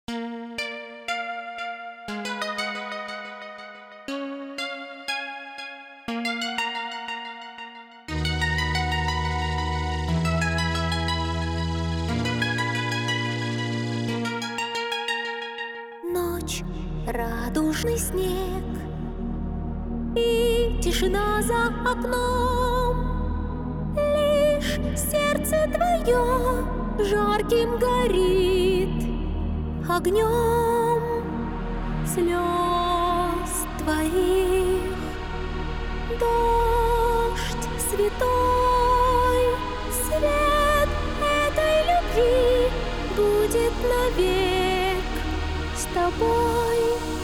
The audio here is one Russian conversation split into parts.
Ночь, радужный снег и тишина за окном. Лишь сердце твое жарким горит огнем слез твоих. Дождь святой, свет этой любви будет навек с тобой.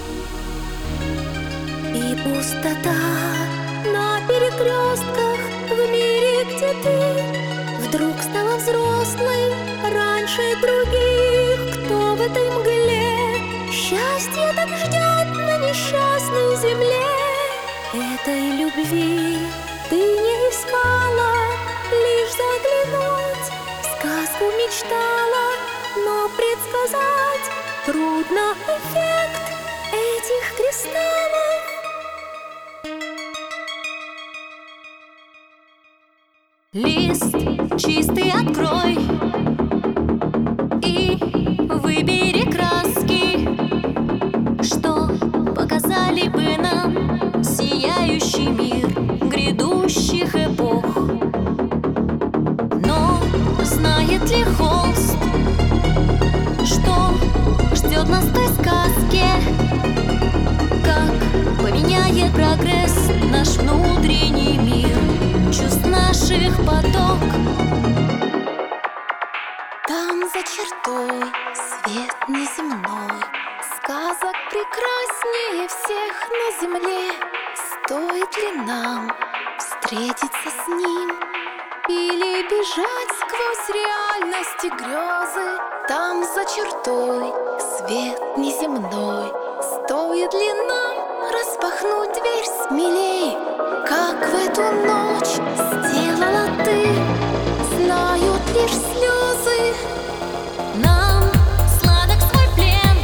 И пустота на перекрестках в мире, где ты вдруг стала взрослой раньше других. Кто в этой мгле счастье так ждет на несчастной земле? Этой любви ты не искала, лишь заглянуть в сказку мечтала, но предсказать трудно эффект этих кристаллов. Лист чистый открой и выбери краски, что показали бы нам сияющий мир грядущих эпох. Но знает ли холст, что ждет нас в той сказке? Как поменяет прогресс наш внутренний мир, чувств наших поток? Там за чертой свет неземной, сказок прекраснее всех на земле. Стоит ли нам встретиться с ним или бежать сквозь реальности грезы? Там за чертой свет неземной, стоит ли нам распахнуть дверь смелей? Как в эту ночь сделала ты, знают лишь слезы. Нам сладок свой плен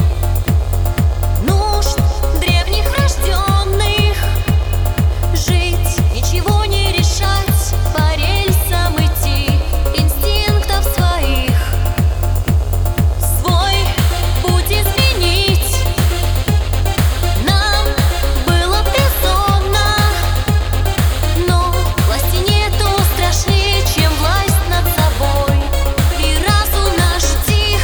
нужд древних рожденных, жить, ничего не решать, по рельсам идти инстинктов своих, свой путь изменить. Нам было безумно, но власти нету страшнее, чем власть над собой, и разум наш тих.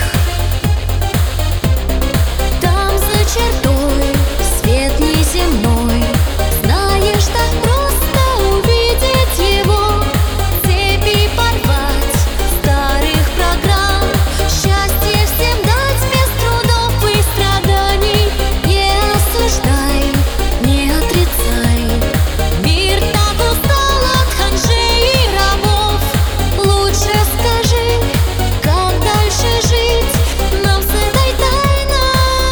Там за чертой свет неземной, знаешь, так просто увидеть его, цепи порвать старых программ, счастье всем дать без трудов и страданий. Не осуждай, не отрицай, мир так устал от ханжей и рабов. Лучше скажи, как дальше жить нам с этой тайной?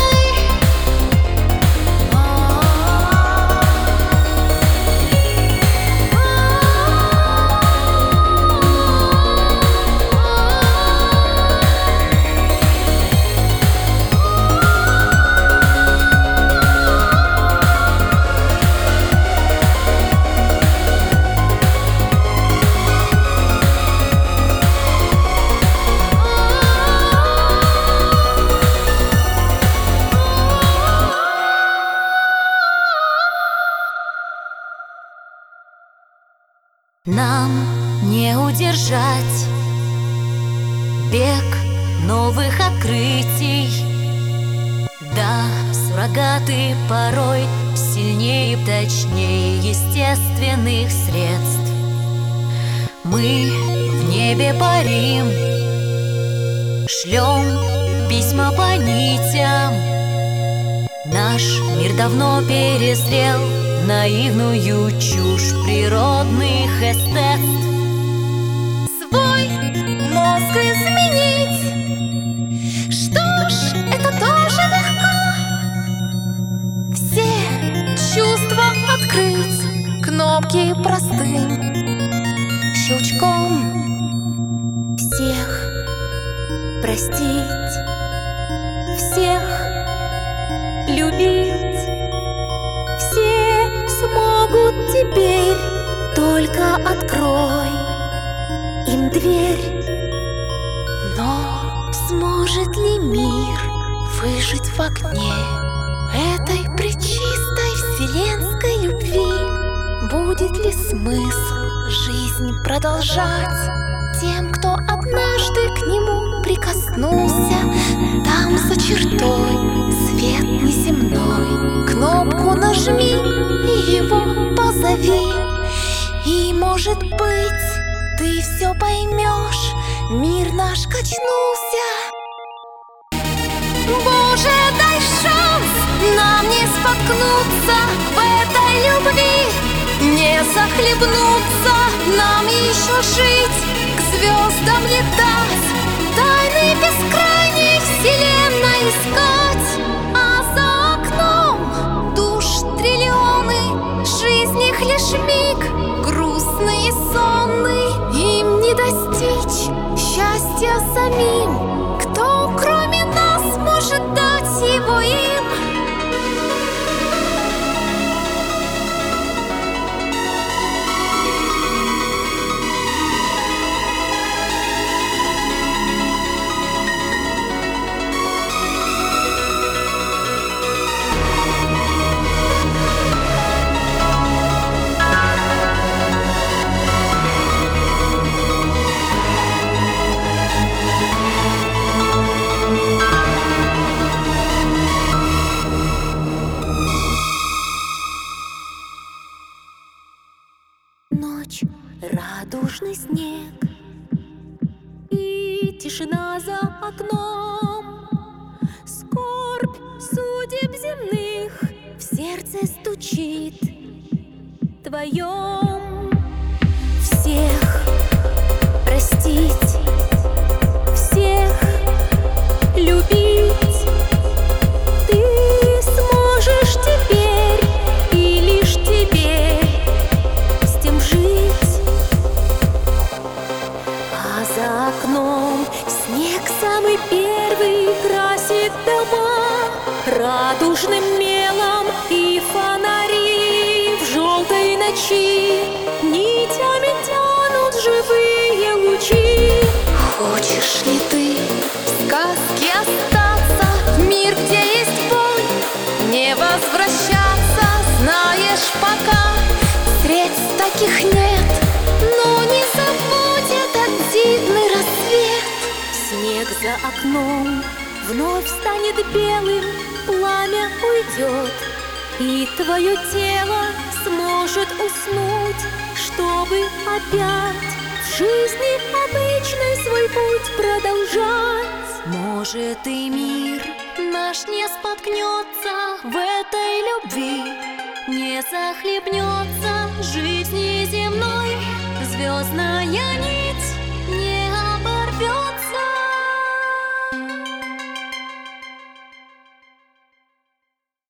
Нам не удержать бег новых открытий. Да, суррогаты порой сильнее и точнее естественных средств. Мы в небе парим, шлем письма по нитям. Наш мир давно перезрел наивную чушь природных эстетств. Свой мозг изменить, что ж, это тоже легко. Все чувства открыть, кнопки простым щелчком. Всех простить, всех любить. Все смогут теперь, только открой им дверь. Но сможет ли мир выжить в огне этой пречистой вселенской любви? Будет ли смысл жизнь продолжать тем, кто однажды к нему прикоснулся? Там за чертой свет неземной, кнопку нажми и его позови. И, может быть, ты все поймешь, мир наш качнулся. Боже, дай шанс нам не споткнуться в этой любви, не захлебнуться, нам еще жить, к звездам летать, тайны бескрайней вселенной искать. А за окном душ триллионы, жизнь их лишь миг, грустный и сонный. Им не достичь счастья самим, кто кроме нас может дать его им? Ночь, радужный снег и тишина за окном. Скорбь судеб земных в сердце стучит твоем. Всех простить, всех любить ты сможешь теперь, и лишь тебе жить. А за окном снег самый первый красит дома радужным мелом, и фонари в желтой ночи нитями тянут живые лучи. Хочешь ли ты в сказке остаться, в мир, где есть боль, не возвращаться? Знаешь, пока средств таких нет, но не забудь этот дивный рассвет. Снег за окном вновь станет белым, пламя уйдет, и твое тело сможет уснуть, чтобы опять в жизни обычной свой путь продолжать. Может, и мир наш не споткнется в этой любви, не захлебнется жизни земной звездная нить.